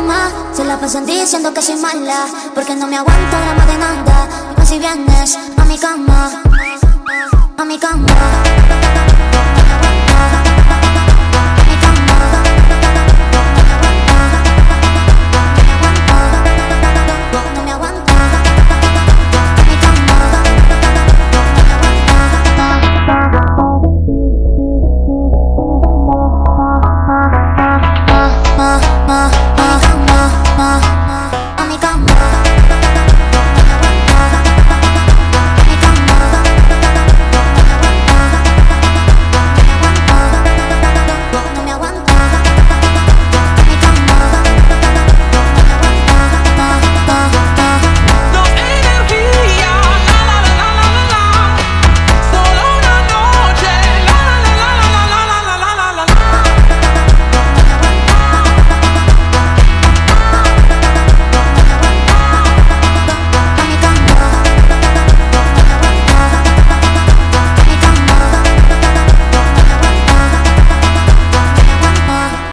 cama se la pasan diciendo que soy mala, porque no me aguanto drama de nada. Y más si vienes a mi cama, a mi cama, no me aguanto.